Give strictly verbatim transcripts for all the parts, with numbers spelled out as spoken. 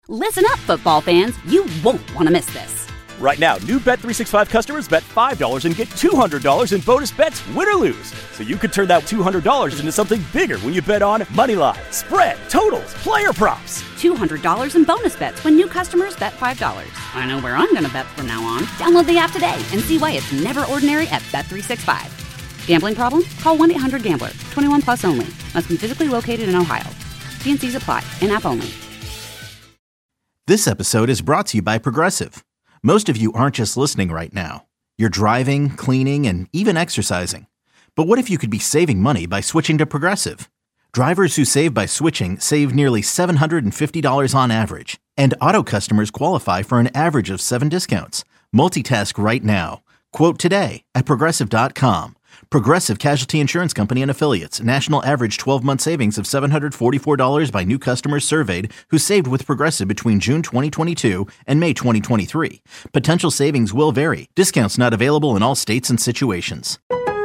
Listen up, football fans. You won't want to miss this. Right now, new Bet three sixty-five customers bet five dollars and get two hundred dollars in bonus bets, win or lose. So you could turn that two hundred dollars into something bigger when you bet on money line, spread, totals, player props. two hundred dollars in bonus bets when new customers bet five dollars. I know where I'm going to bet from now on. Download the app today and see why it's never ordinary at Bet three sixty-five. Gambling problem? Call one eight hundred gambler. twenty-one plus only. Must be physically located in Ohio. T and C's apply. In-app only. This episode is brought to you by Progressive. Most of you aren't just listening right now. You're driving, cleaning, and even exercising. But what if you could be saving money by switching to Progressive? Drivers who save by switching save nearly seven hundred fifty dollars on average. And auto customers qualify for an average of seven discounts. Multitask right now. Quote today at Progressive dot com. Progressive Casualty Insurance Company and Affiliates. National average twelve-month savings of seven hundred forty-four dollars by new customers surveyed who saved with Progressive between June twenty twenty-two and May twenty twenty-three. Potential savings will vary. Discounts not available in all states and situations.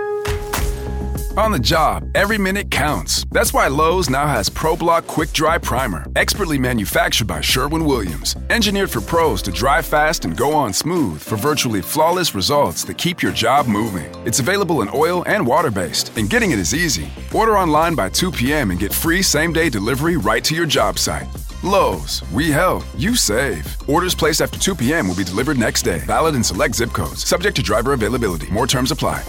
On the job, every minute counts. That's why Lowe's now has ProBlock Quick Dry Primer, expertly manufactured by Sherwin-Williams. Engineered for pros to dry fast and go on smooth for virtually flawless results that keep your job moving. It's available in oil and water-based, and getting it is easy. Order online by two p.m. and get free same-day delivery right to your job site. Lowe's, we help, you save. Orders placed after two p.m. will be delivered next day. Valid in select zip codes. Subject to driver availability. More terms apply.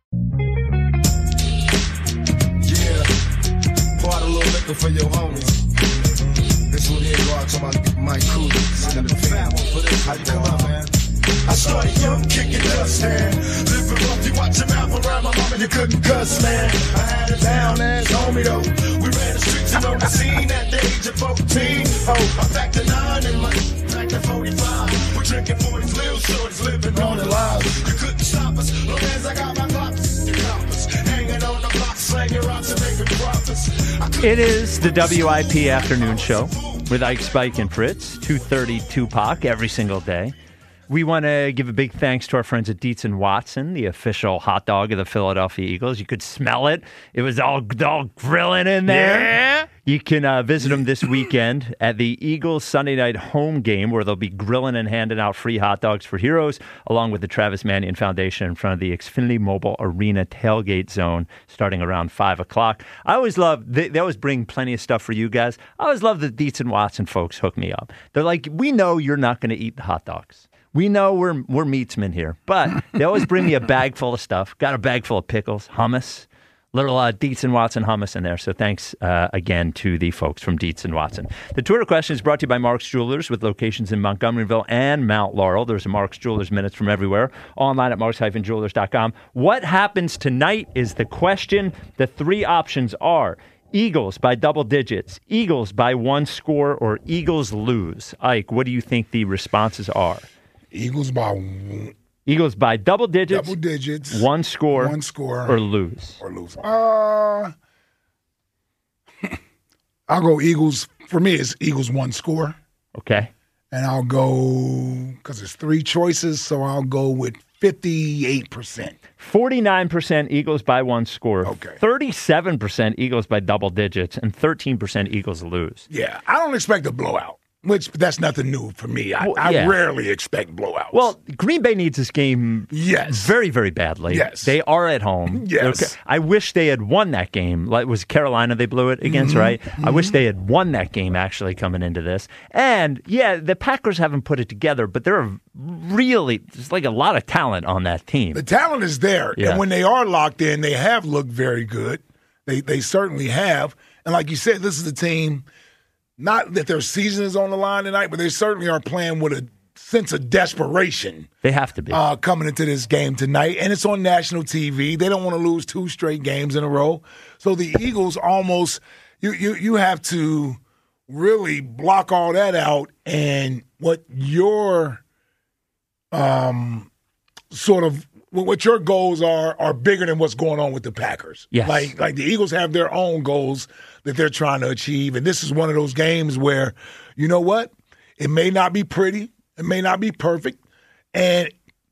For your homies. This one here go out to my, my crew. How you come out, man? I started young, kicking dust, man. Living rough, you watch your mouth around my mama, you couldn't cuss, man. I had it down as homie, though. We ran the streets and on the scene at the age of fourteen. Oh, I packed a nine in my back to forty-five. We're drinking forties, little shorties, living on the lives. You couldn't stop us, long as I got my clocks. Hanging on the block, slanging rocks and making profits. It is the W I P Afternoon Show with Ike, Spike, and Fritz, two thirty Tupac every single day. We want to give a big thanks to our friends at Dietz and Watson, the official hot dog of the Philadelphia Eagles. You could smell it. It was all, all grilling in there. Yeah. You can uh, visit them this weekend at the Eagles Sunday night home game, where they'll be grilling and handing out free hot dogs for heroes, along with the Travis Mannion Foundation in front of the Xfinity Mobile Arena tailgate zone starting around five o'clock. I always love, they, they always bring plenty of stuff for you guys. I always love the Dietz and Watson folks hook me up. They're like, we know you're not going to eat the hot dogs. We know we're we're meatsmen here, but they always bring me a bag full of stuff. Got a bag full of pickles, hummus, little uh, Dietz and Watson hummus in there. So thanks uh, again to the folks from Dietz and Watson. The Twitter question is brought to you by Mark's Jewelers with locations in Montgomeryville and Mount Laurel. There's a Mark's Jewelers Minutes from everywhere. Online at marks dash jewelers dot com. What happens tonight is the question. The three options are Eagles by double digits, Eagles by one score, or Eagles lose. Ike, what do you think the responses are? Eagles by Eagles by double digits, double digits, one score, one score, or lose, or lose. Uh, I'll go Eagles. For me, it's Eagles one score. Okay, and I'll go because it's three choices, so I'll go with fifty-eight percent. Forty-nine percent Eagles by one score. Okay, thirty-seven percent Eagles by double digits, and thirteen percent Eagles lose. Yeah, I don't expect a blowout. Which, that's nothing new for me. I, well, yeah. I rarely expect blowouts. Well, Green Bay needs this game yes. very, very badly. Yes. They are at home. Yes. Okay. I wish they had won that game. Like, it was Carolina they blew it against, mm-hmm. right? Mm-hmm. I wish they had won that game, actually, coming into this. And, yeah, the Packers haven't put it together, but there are really, there's like a lot of talent on that team. The talent is there. Yeah. And when they are locked in, they have looked very good. They, they certainly have. And like you said, this is a team... Not that their season is on the line tonight, but they certainly are playing with a sense of desperation. They have to be. Uh, coming into this game tonight. And it's on national T V. They don't want to lose two straight games in a row. So the Eagles almost, you you you have to really block all that out. And what your um sort of, what your goals are are bigger than what's going on with the Packers. Yes. Like, like the Eagles have their own goals that they're trying to achieve. And this is one of those games where, you know what? It may not be pretty. It may not be perfect. And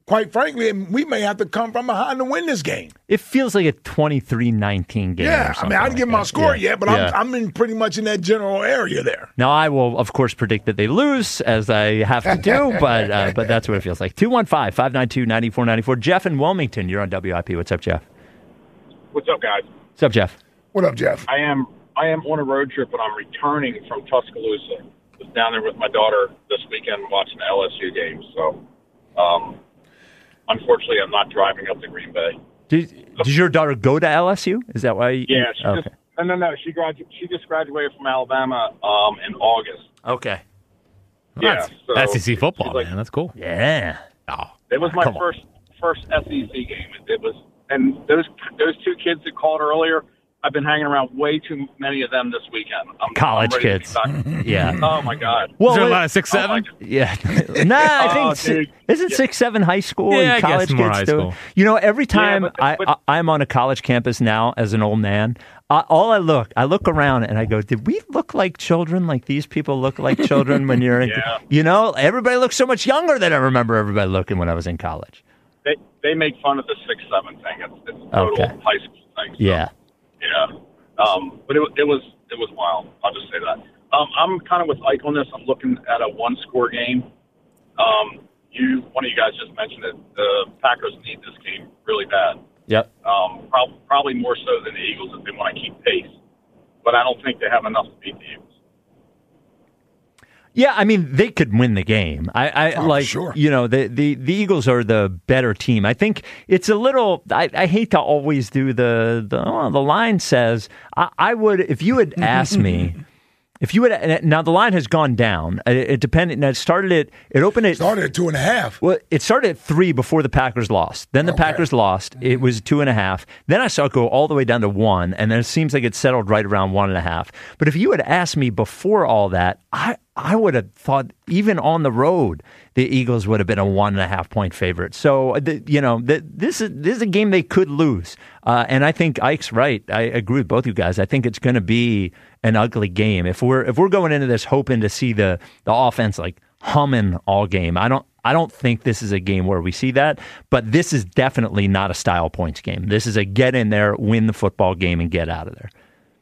quite frankly, we may have to come from behind to win this game. It feels like a twenty-three nineteen game. Yeah, or I something mean, I didn't like give my that. score yeah. yet, but yeah. I'm, I'm in pretty much in that general area there. Now, I will, of course, predict that they lose, as I have to do, but uh, but that's what it feels like. two one five, five nine two, nine four nine four. Jeff in Wilmington, you're on W I P. What's up, Jeff? What's up, guys? What's up, Jeff? What up, Jeff? I am I am on a road trip, but I'm returning from Tuscaloosa. I was down there with my daughter this weekend watching the L S U game. So, um, unfortunately, I'm not driving up to Green Bay. Did, did your daughter go to L S U? Is that why? You, yeah, she okay. just no, no, no. She gradu- She just graduated from Alabama um, in August. Okay. Yeah, That's, so that's S E C football, she's like, man. That's cool. Yeah. Oh, It was my Come on. first first S E C game. It, it was, and those those two kids that called earlier, I've been hanging around way too many of them this weekend. I'm, College I'm ready kids. to be back. Yeah. Oh my God. Well, Is there a it- lot of six Oh, seven? my- Yeah. nah, I think Oh, si- dude. isn't six seven high school Yeah, and I guess college more kids high do it? school. You know, every time but- I, but- I I'm on a college campus now as an old man, I, all I look, I look around and I go, did we look like children? Like these people look like children when you're in, Yeah. you know, everybody looks so much younger than I remember everybody looking when I was in college. They they make fun of the six seven thing. It's, it's a total Okay. high school thing. So, Yeah. Yeah. Um, but it, it was it was wild. I'll just say that. Um, I'm kind of with Ike on this. I'm looking at a one score game. Um, you one of you guys just mentioned it. The Packers need this game really bad. Yep. Um, prob- probably more so than the Eagles if they want to keep pace. But I don't think they have enough to beat the Eagles. Yeah, I mean they could win the game. I, I Oh, like sure. you know the, the the Eagles are the better team. I think it's a little. I, I hate to always do the the oh, the line says I, I would if you had asked me. If you had now, the line has gone down. It, it depended. Now it started at it opened at Started at two and a half. well, it started at three before the Packers lost. Then the Okay. Packers lost. It was two and a half. Then I saw it go all the way down to one, and then it seems like it settled right around one and a half. But if you had asked me before all that, I I would have thought even on the road the Eagles would have been a one and a half point favorite. So the, you know the, this is this is a game they could lose, uh, and I think Ike's right. I agree with both you guys. I think it's going to be an ugly game if we're if we're going into this hoping to see the the offense like humming all game. I don't. I don't think this is a game where we see that, but this is definitely not a style points game. This is a get in there, win the football game, and get out of there.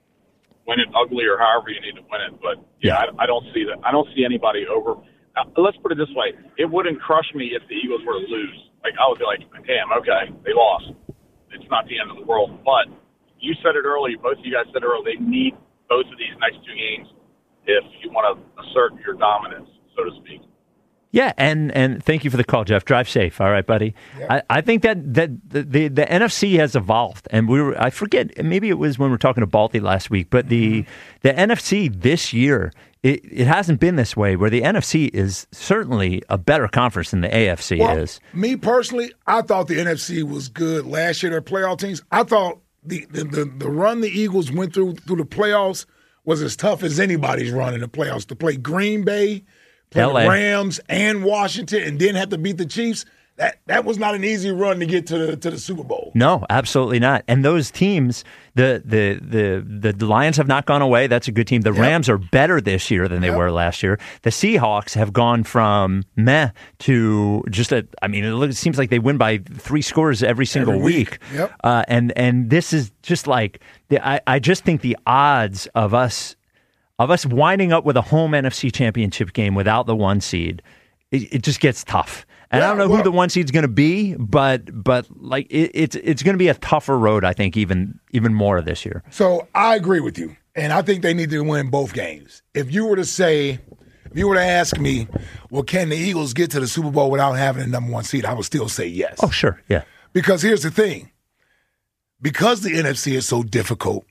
Win it ugly or however you need to win it. But yeah, I, I don't see that. I don't see anybody over. Uh, let's put it this way: it wouldn't crush me if the Eagles were to lose. Like I would be like, damn, okay, they lost. It's not the end of the world. But you said it earlier. Both of you guys said it earlier. They need both of these next two games if you want to assert your dominance, so to speak. Yeah, and, and thank you for the call, Jeff. Drive safe, all right, buddy. I, I think that that the, the the N F C has evolved, and we were I forget maybe it was when we were talking to Balti last week, but the the N F C this year it, it hasn't been this way. Where the N F C is certainly a better conference than the A F C Well, is. me personally, I thought the N F C was good last year. Their playoff teams. I thought the the, the the run the Eagles went through through the playoffs was as tough as anybody's run in the playoffs. To play Green Bay, play L A. the Rams, and Washington, and then have to beat the Chiefs. That that was not an easy run to get to the to the Super Bowl. No, absolutely not. And those teams, the the the the Lions have not gone away. That's a good team. The Yep. Rams are better this year than they Yep. were last year. The Seahawks have gone from meh to just a. I mean, it, looks, it seems like they win by three scores every single Every week. week. Yep. Uh, and and this is just like the, I I just think the odds of us of us winding up with a home N F C Championship game without the one seed, it, it just gets tough. And Yeah, I don't know well- who the one seed's going to be, but but like it, it's it's going to be a tougher road, I think, even even more this year. So I agree with you, and I think they need to win both games. If you were to say, if you were to ask me, well, can the Eagles get to the Super Bowl without having a number one seed? I would still say yes. Oh, sure, yeah, Because here's the thing. Because the N F C is so difficult,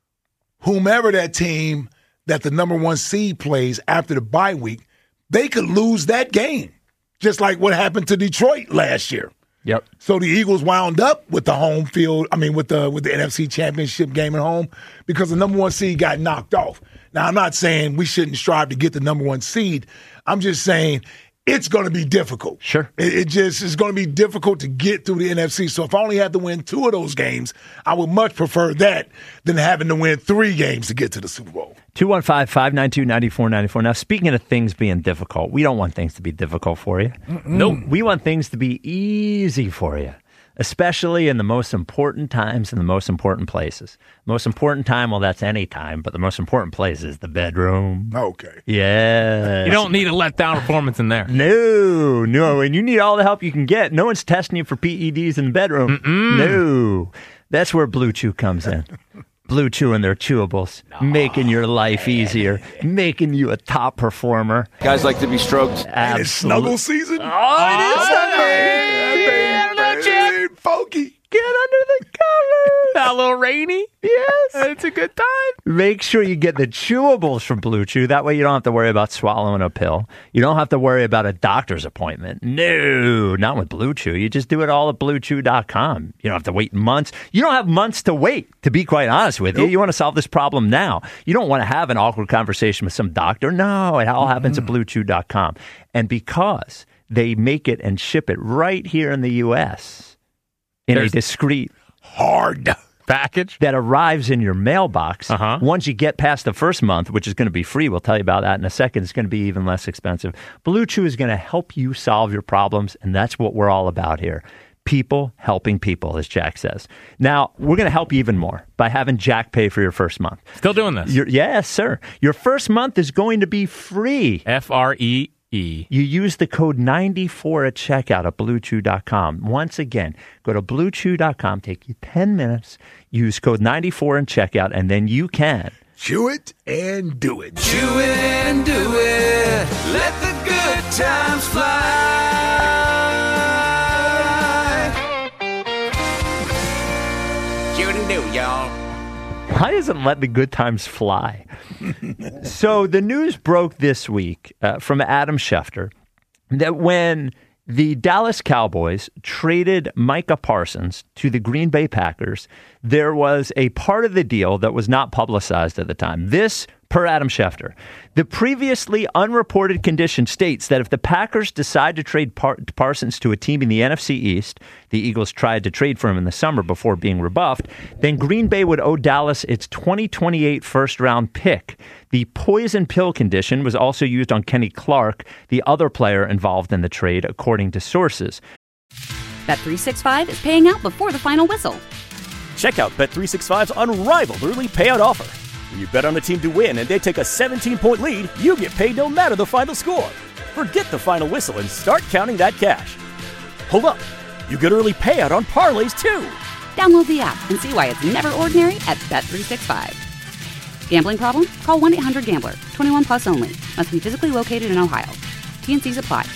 whomever that team that the number one seed plays after the bye week, they could lose that game, just like what happened to Detroit last year. yep. So the Eagles wound up with the home field, I mean, with the with the N F C Championship game at home because the number one seed got knocked off. Now, I'm not saying we shouldn't strive to get the number one seed. I'm just saying it's going to be difficult. Sure. It, it just is going to be difficult to get through the N F C. So if I only had to win two of those games, I would much prefer that than having to win three games to get to the Super Bowl. two one five, five nine two, nine four nine four. Now, speaking of things being difficult, we don't want things to be difficult for you. Nope. We want things to be easy for you, especially in the most important times and the most important places. Most important time, well, that's any time, but the most important place is the bedroom. Okay. Yeah. You don't need a letdown performance in there. No, no, and you need all the help you can get. No one's testing you for P E Ds in the bedroom. Mm-mm. No. That's where Blue Chew comes in. Blue Chew and their chewables, no. making your life easier, making you a top performer. Guys like to be stroked. And it's snuggle season. Oh, it is Sunday. Funky. Get under the covers. A little rainy. Yes. It's a good time. Make sure you get the chewables from Blue Chew. That way you don't have to worry about swallowing a pill. You don't have to worry about a doctor's appointment. No, not with Blue Chew. You just do it all at blue chew dot com. You don't have to wait months. You don't have months to wait, to be quite honest with you. You want to solve this problem now. You don't want to have an awkward conversation with some doctor. No, it all happens at blue chew dot com. And because they make it and ship it right here in the U S in There's a discreet, hard package that arrives in your mailbox. Uh-huh. Once you get past the first month, which is going to be free, we'll tell you about that in a second, it's going to be even less expensive. Blue Chew is going to help you solve your problems, and that's what we're all about here. People helping people, as Jack says. Now, we're going to help you even more by having Jack pay for your first month. Still doing this? You're, yes, sir. Your first month is going to be free. F R E E. You use the code ninety-four at checkout at blue chew dot com. Once again, go to blue chew dot com, take you ten minutes, use code ninety-four in checkout, and then you can chew it and do it. Chew it and do it. Let the good times fly. Chew it and do, y'all. Why doesn't let the good times fly? So the news broke this week uh, from Adam Schefter that when the Dallas Cowboys traded Micah Parsons to the Green Bay Packers, there was a part of the deal that was not publicized at the time. This, per Adam Schefter, the previously unreported condition states that if the Packers decide to trade Par- Parsons to a team in the N F C East, the Eagles tried to trade for him in the summer before being rebuffed, then Green Bay would owe Dallas its twenty twenty-eight first-round pick. The poison pill condition was also used on Kenny Clark, the other player involved in the trade, according to sources. Bet three sixty-five is paying out before the final whistle. Check out Bet three sixty-five's unrivaled early payout offer. When you bet on a team to win and they take a seventeen-point lead, you get paid no matter the final score. Forget the final whistle and start counting that cash. Hold up. You get early payout on parlays, too. Download the app and see why it's never ordinary at Bet three sixty-five. Gambling problem? Call one eight hundred gambler. twenty-one plus only. Must be physically located in Ohio. T and C's apply.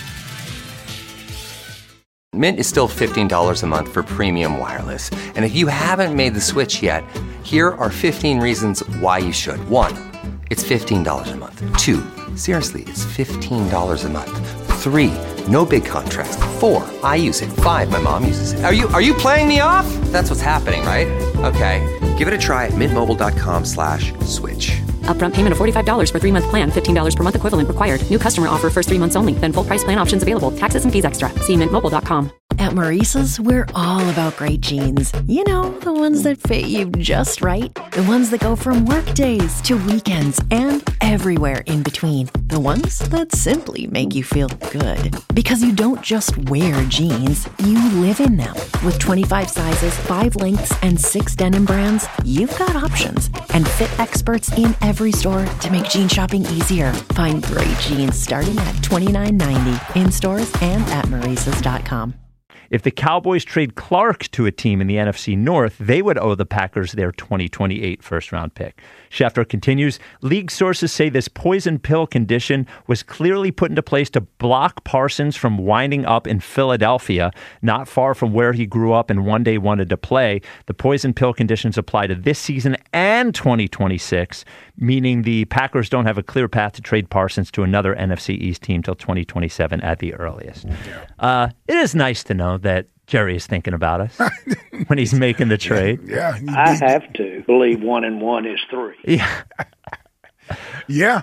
Mint is still fifteen dollars a month for premium wireless. And if you haven't made the switch yet, here are fifteen reasons why you should. One, it's fifteen dollars a month. Two, seriously, it's fifteen dollars a month. Three, no big contrast. Four, I use it. Five, my mom uses it. Are you are you playing me off? That's what's happening, right? Okay, give it a try at mintmobile.com slash switch. Upfront payment of forty-five dollars for three-month plan, fifteen dollars per month equivalent required. New customer offer first three months only. Then full price plan options available. Taxes and fees extra. See mint mobile dot com. At Maurice's, we're all about great jeans. You know, the ones that fit you just right. The ones that go from work days to weekends and everywhere in between. The ones that simply make you feel good. Because you don't just wear jeans, you live in them. With twenty-five sizes, five lengths, and six denim brands, you've got options. And fit experts in every store to make jean shopping easier. Find great jeans starting at twenty-nine ninety in stores and at maurices dot com. If the Cowboys trade Clark to a team in the N F C North, they would owe the Packers their twenty twenty-eight first-round pick. Schefter continues, league sources say this poison pill condition was clearly put into place to block Parsons from winding up in Philadelphia, not far from where he grew up and one day wanted to play. The poison pill conditions apply to this season and twenty twenty-six, meaning the Packers don't have a clear path to trade Parsons to another N F C East team till twenty twenty-seven at the earliest. Yeah. Uh, it is nice to know that Jerry is thinking about us when he's making the trade. Yeah, I have to believe one and one is three. Yeah. yeah.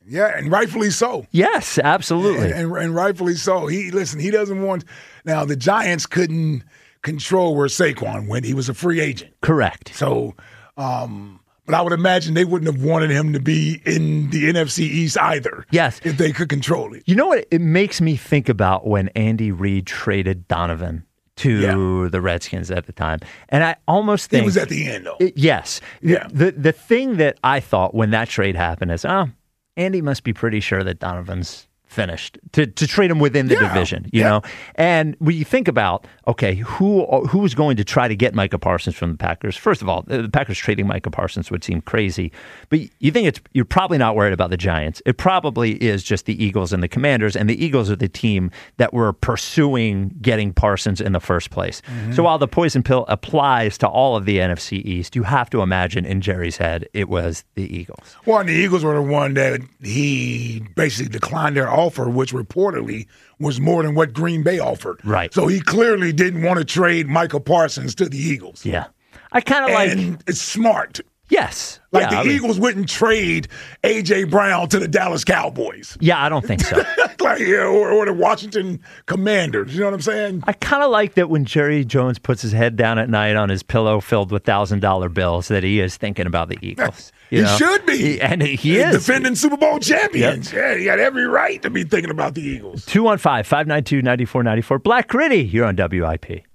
Yeah, and rightfully so. Yes, absolutely. And, and, and rightfully so. He listen, he doesn't want – now, the Giants couldn't control where Saquon went. He was a free agent. Correct. So um, – but I would imagine they wouldn't have wanted him to be in the N F C East either. Yes. If they could control it. You know what it makes me think about when Andy Reid traded Donovan to yeah. the Redskins at the time. And I almost think... It was at the end, though. It, yes. Yeah. The, the thing that I thought when that trade happened is, oh, Andy must be pretty sure that Donovan's finished to, to trade him within the yeah. division, you yeah. know? And when you think about, okay, who who's going to try to get Micah Parsons from the Packers? First of all, the Packers trading Micah Parsons would seem crazy, but you think it's you're probably not worried about the Giants. It probably is just the Eagles and the Commanders, and the Eagles are the team that were pursuing getting Parsons in the first place. Mm-hmm. So while the poison pill applies to all of the N F C East, you have to imagine in Jerry's head it was the Eagles. Well, and the Eagles were the one that he basically declined their offer, which reportedly was more than what Green Bay offered. Right. So he clearly didn't want to trade Michael Parsons to the Eagles. Yeah. I kind of like... And it's smart. Yes. Like yeah, the I mean, Eagles wouldn't trade A J. Brown to the Dallas Cowboys. Yeah, I don't think so. like, yeah, or, or the Washington Commanders. You know what I'm saying? I kind of like that when Jerry Jones puts his head down at night on his pillow filled with one thousand dollar bills that he is thinking about the Eagles. You he know? should be. He, and he is. Defending Super Bowl champions. Yep. Yeah, he got every right to be thinking about the Eagles. two one five, five nine two, nine four nine four. Black Gritty, you're on W I P.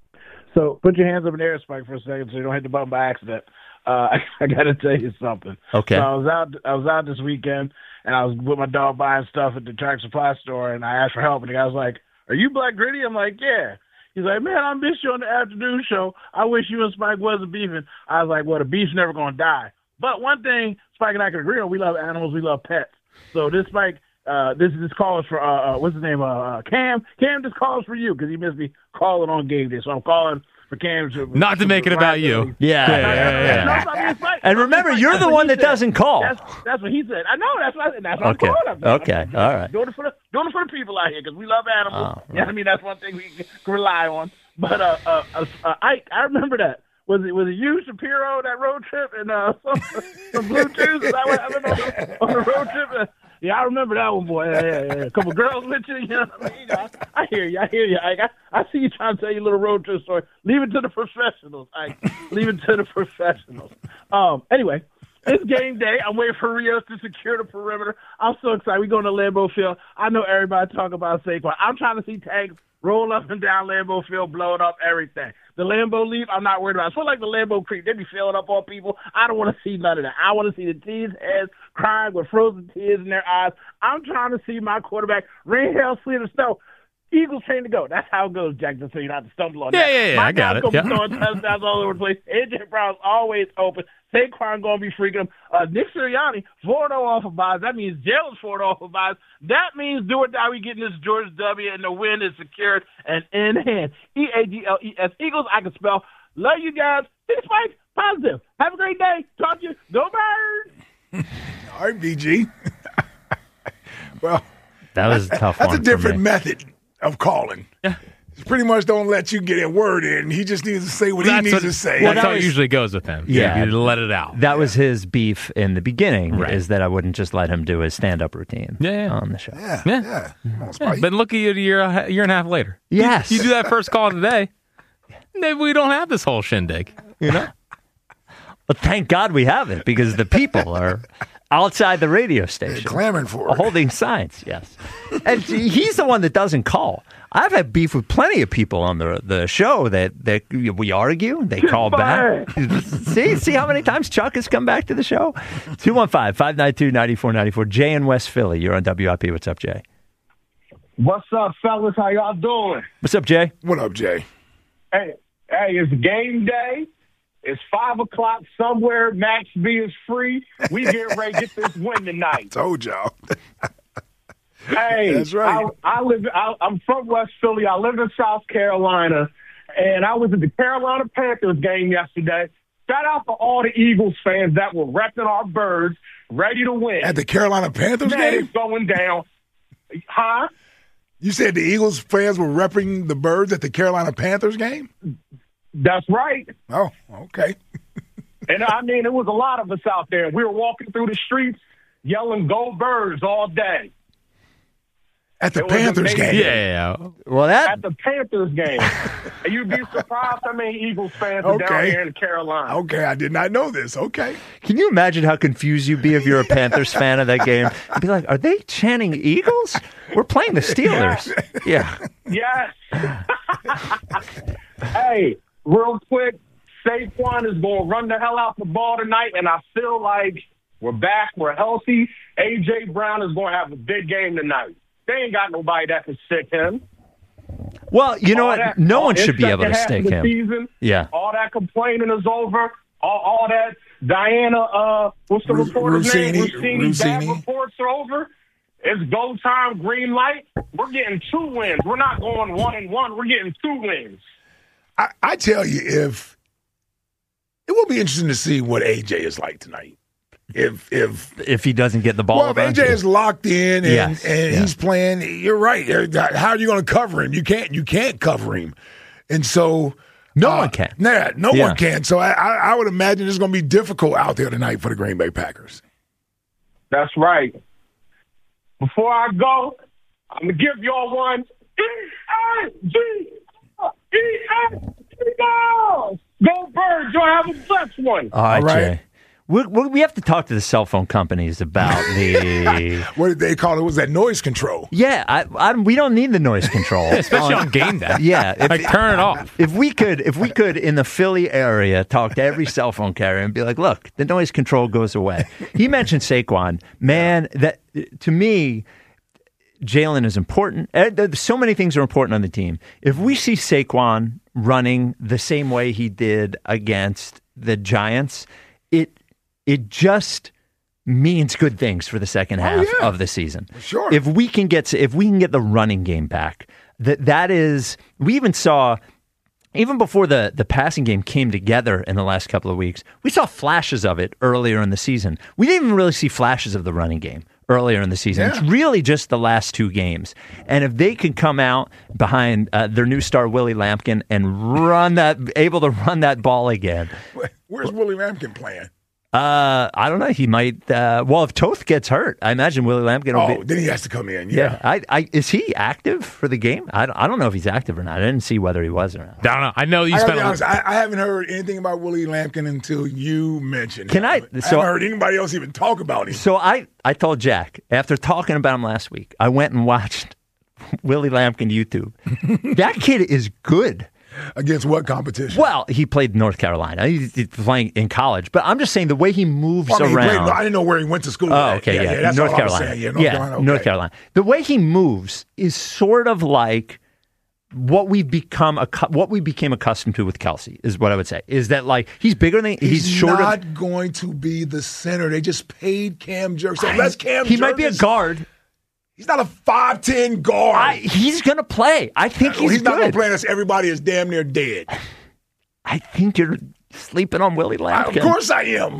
So put your hands up in the air, Spike, for a second so you don't hit the button by accident. Uh, I, I got to tell you something. Okay. So I was out. I was out this weekend, and I was with my dog buying stuff at the Tractor Supply store, and I asked for help, and the guy was like, "Are you Black Gritty?" I'm like, "Yeah." He's like, "Man, I missed you on the afternoon show. I wish you and Spike wasn't beefing." I was like, "Well, the beef's never gonna die." But one thing Spike and I can agree on: we love animals, we love pets. So this Spike, uh, this this call is for uh, uh, what's his name? Uh, Cam. Cam, this call is for you because he missed me calling on game day. So I'm calling. For Cam to, Not to make it about you. Yeah. yeah, yeah, yeah. No, no, and remember, you're the one that doesn't call. That's, that's what he said. I know. That's what, that's what okay. I'm calling him. Okay. I'm, all right. Doing it for the, doing it for the people out here because we love animals. Oh, right. You know what I mean? That's one thing we can rely on. But uh, uh, uh, uh, I, I remember that. Was it was it you, Shapiro, that road trip and uh, some, some Bluetooth? I went, I went on, on the road trip. Uh, yeah, I remember that one, boy. Yeah, yeah, yeah. A couple girls with you. You know what I mean? I, I hear you. I hear you. I, I see you trying to tell your little road trip story. Leave it to the professionals. I leave it to the professionals. Um. Anyway, it's game day. I'm waiting for Rios to secure the perimeter. I'm so excited. We going to Lambeau Field. I know everybody talk about Saquon. I'm trying to see tanks roll up and down Lambeau Field, blowing up everything. The Lambeau Leap, I'm not worried about. It's sort of like the Lambeau Creek. They be filling up on people. I don't want to see none of that. I want to see the teams' heads crying with frozen tears in their eyes. I'm trying to see my quarterback, rain, hail, sleet, or snow. Eagles train to go. That's how it goes, Jack, just so you don't have to stumble on yeah, that. Yeah, yeah, my I got it. My guy's yep. going to be throwing touchdowns all over the place. A J. Brown's always open. Saquon going to be freaking him. Uh, Nick Sirianni, four and oh off of buys. That means Jalen's four and oh off of buys. That means do or die. We getting this George W. and the win is secured and in hand. E A G L E S. Eagles, I can spell. Love you guys. See Spike. Positive. Have a great day. Talk to you. Go Birds. All right, B G. Well, that was a tough that's one. That's a different for me. method of calling. Yeah. Pretty much don't let you get a word in. He just needs to say what that's he needs what, to say. Well, that's that how was, it usually goes with him. Yeah. You let it out. That was his beef in the beginning, right. is that I wouldn't just let him do his stand-up routine yeah, yeah. on the show. Yeah, yeah. yeah. yeah. yeah. But look at you a year, a year and a half later. Yes. You, you do that first call today, maybe we don't have this whole shindig, you know? But thank God we have it, because the people are outside the radio station. They're clamoring for it. Holding signs, yes. And he's the one that doesn't call. I've had beef with plenty of people on the the show that, that we argue, they call back. see see how many times Chuck has come back to the show? two one five, five nine two, nine four nine four. Jay in West Philly, you're on W I P. What's up, Jay? What's up, fellas? How y'all doing? What's up, Jay? What up, Jay? Hey, hey, it's game day. It's five o'clock somewhere. Max B is free. We get ready to get this win tonight. Told y'all. Hey, that's right. I, I live. I, I'm from West Philly. I live in South Carolina, and I was at the Carolina Panthers game yesterday. Shout out to all the Eagles fans that were repping our birds, ready to win. At the Carolina Panthers Man, game? it's going down. Huh? You said the Eagles fans were repping the birds at the Carolina Panthers game? That's right. Oh, okay. And I mean, it was a lot of us out there. We were walking through the streets. yelling "Go Birds" all day. At the It was Panthers amazing. game. Yeah. Well, that At the Panthers game. And you'd be surprised how many Eagles fans are down Okay. here in Carolina. Okay, I did not know this. Okay. Can you imagine how confused you'd be if you're a Panthers fan of that game? You'd be like, are they chanting Eagles? We're playing the Steelers. Yeah. Yes. Hey, real quick, Saquon is going to run the hell out the ball tonight, and I feel like we're back, we're healthy. A J. Brown is going to have a big game tonight. They ain't got nobody that can stick him. Well, you know All what? that- No all- one should in be able to second half stick of the him. Season, Yeah. all that complaining is over. All, all that Diana, uh, what's the Ru- reporter's name? Rossini- Rossini, bad Rossini. reports are over. It's go time, green light. We're getting two wins. We're not going one and one. We're getting two wins. I, I tell you, if it will be interesting to see what A J is like tonight. If if If he doesn't get the ball, well, if A J eventually. is locked in and, Yes, and yeah. he's playing, you're right. How are you going to cover him? You can't. You can't cover him, and so no uh, one can. Nah, no Yeah. one can. So I, I, I would imagine it's going to be difficult out there tonight for the Green Bay Packers. That's right. Before I go, I'm going to give y'all one. E A G E A G Go! Go Birds. Y'all have a blessed one. All right, All right. Jay. We, we we have to talk to the cell phone companies about the. What did they call it? Was that noise control? Yeah, I, I, we don't need the noise control, Especially on game day. Yeah, if, Like, turn it off. If we could, if we could in the Philly area, talk to every cell phone carrier and be like, "Look, the noise control goes away." He mentioned Saquon, man. That to me, Jalen is important. Eh, there- So many things are important on the team. If we see Saquon running the same way he did against the Giants, it it just means good things for the second half yeah. of the season. Sure. If we can get if we can get the running game back, that that is we even saw even before the the passing game came together in the last couple of weeks, we saw flashes of it earlier in the season. We didn't even really see flashes of the running game earlier in the season. Yeah. It's really just the last two games. And if they can come out behind uh, their new star Willie Lampkin and run that able to run that ball again. Where's Willie Lampkin playing? Uh, I don't know. He might. Uh, well, if Toth gets hurt, I imagine Willie Lampkin will Oh, be. then he has to come in. Yeah, Yeah. I, I, is he active for the game? I don't, I don't know if he's active or not. I didn't see whether he was or not. I don't know. I know you I gotta spent. be a- honest, I, I haven't heard anything about Willie Lampkin until you mentioned Can him. I- I so- haven't heard anybody else even talk about him. So I, I told Jack after talking about him last week, I went and watched Willie Lampkin YouTube. That kid is good. Against what competition? Well, he played North Carolina. He's he's playing in college, but I'm just saying the way he moves Well, I mean, he around. played- I didn't know where he went to school. Oh, at. okay, yeah, that's North all I was Carolina. saying. Yeah, North yeah, Carolina. Okay. North Carolina. The way he moves is sort of like what we become accu- what we became accustomed to with Kelsey is what I would say. Is that like he's bigger than he's, He's, short not of. going to be the center. They just paid Cam Jerk. So unless Cam He might be a Jerkins- guard. He's not a five ten guard. I, he's going to play. I think Well, he's, he's not going good. to play unless everybody is damn near dead. I think you're sleeping on Willie I- Lampkin. of course I am.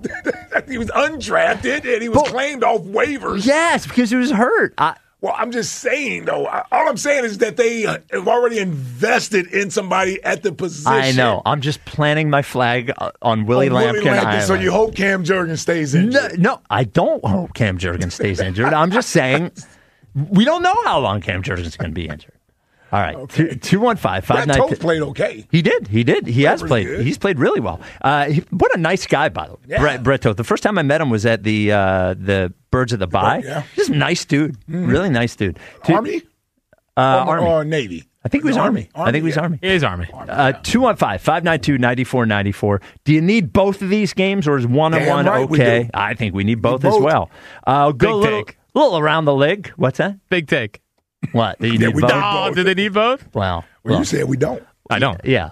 He was undrafted and he was But- claimed off waivers. Yes, because he was hurt. I, Well, I'm just saying, though. I, all I'm saying is that they uh, have already invested in somebody at the position. I know. I'm just planting my flag uh, on Willie On Lampkin. Willie Lampkin, so Island. you hope Cam Jurgens stays injured. No, no, I don't hope Cam Jurgens stays injured. I'm just saying we don't know how long Cam Jurgens is going to be injured. All right, Okay. two one five five Brett nine. Toth played okay. He did. He did. He has pretty played. good. He's played really well. Uh, he, what a nice guy, by the way. Yeah. Brett, Brett Toth. The first time I met him was at the uh, the Birds of the Bye. Yeah. Just a nice dude. Really nice dude. Two- Army? Uh, or, Army. or Navy? I think he was Army. I think he was yeah. Army. He is Army. Uh, two one five five nine two nine four nine four. Do you need both of these games, or is one and Damn one right we okay? do. I think we need both, as both. well. Uh, go Big a little, take. little around the league. What's that? Big take. What? Do you Yeah, need we both? don't. Oh, both. do they need both? Well, Well, well, you said we don't. I don't. yeah.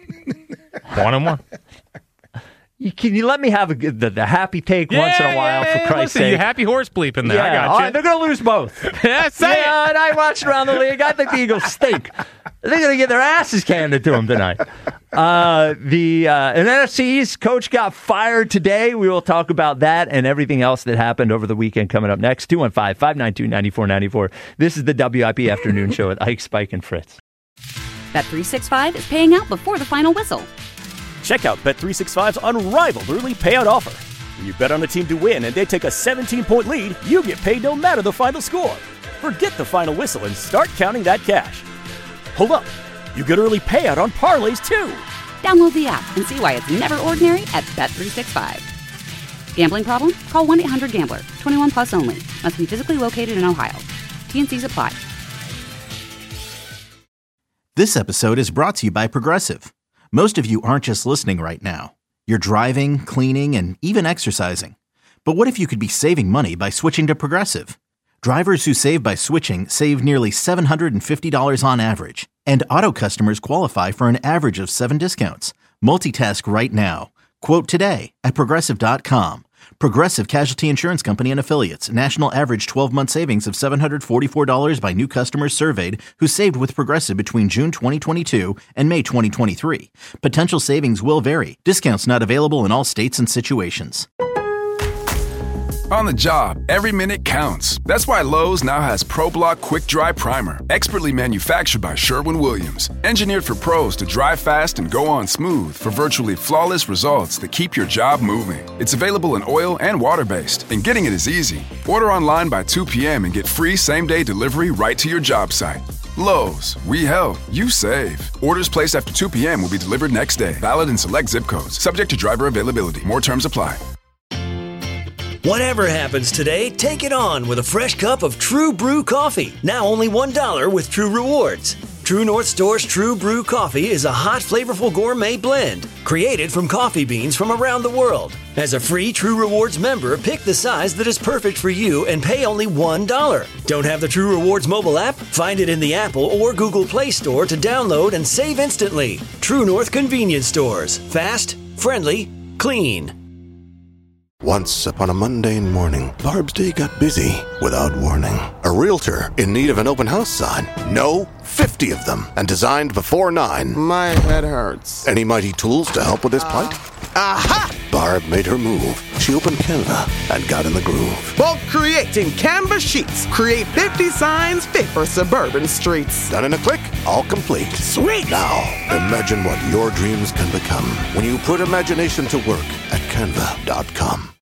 One and one. You, can you let me have a, good- the, the happy take once in a while, for Christ's Listen, you sake? happy horse bleep in there. I Yeah, got all you. right, they're going to lose both. Yeah, say yeah, it. and I watched around the league. I think the Eagles stink. They're going to get their asses handed to them tonight. Uh, the uh, and N F C East coach got fired today. We will talk about that and everything else that happened over the weekend coming up next. two one five five nine two nine four nine four. This is the W I P Afternoon Show with Ike, Spike, and Fritz. Bet three sixty-five is paying out before the final whistle. Check out Bet three sixty-five's unrivaled early payout offer. When you bet on a team to win and they take a seventeen-point lead, you get paid no matter the final score. Forget the final whistle and start counting that cash. Hold up. You get early payout on parlays, too. Download the app and see why it's never ordinary at Bet three sixty-five. Gambling problem? Call one eight hundred gambler. twenty-one plus only. Must be physically located in Ohio. T and C's apply. This episode is brought to you by Progressive. Most of you aren't just listening right now. You're driving, cleaning, and even exercising. But what if you could be saving money by switching to Progressive? Drivers who save by switching save nearly seven hundred fifty dollars on average. And auto customers qualify for an average of seven discounts. Multitask right now. Quote today at Progressive dot com. Progressive Casualty Insurance Company and Affiliates. National average twelve-month savings of seven hundred forty-four dollars by new customers surveyed who saved with Progressive between June twenty twenty-two and May twenty twenty-three. Potential savings will vary. Discounts not available in all states and situations. On the job, every minute counts. That's why Lowe's now has ProBlock Quick Dry Primer, expertly manufactured by Sherwin-Williams. Engineered for pros to dry fast and go on smooth for virtually flawless results that keep your job moving. It's available in oil and water-based, and getting it is easy. Order online by two p.m. and get free same-day delivery right to your job site. Lowe's, we help, you save. Orders placed after two p.m. will be delivered next day. Valid in select zip codes. Subject to driver availability. More terms apply. Whatever happens today, take it on with a fresh cup of True Brew coffee. Now only one dollar with True Rewards. True North Store's True Brew coffee is a hot, flavorful gourmet blend created from coffee beans from around the world. As a free True Rewards member, pick the size that is perfect for you and pay only one dollar. Don't have the True Rewards mobile app? Find it in the Apple or Google Play Store to download and save instantly. True North Convenience Stores. Fast, friendly, clean. Once upon a mundane morning, Barb's day got busy without warning. A realtor in need of an open house sign. No, fifty of them, and designed before nine. My head hurts. Any mighty tools to help with this plight? Aha! Barb made her move. She opened Canva and got in the groove. Bulk creating Canva sheets. Create fifty signs fit for suburban streets. Done in a click, all complete. Sweet! Now, imagine what your dreams can become when you put imagination to work at Canva dot com.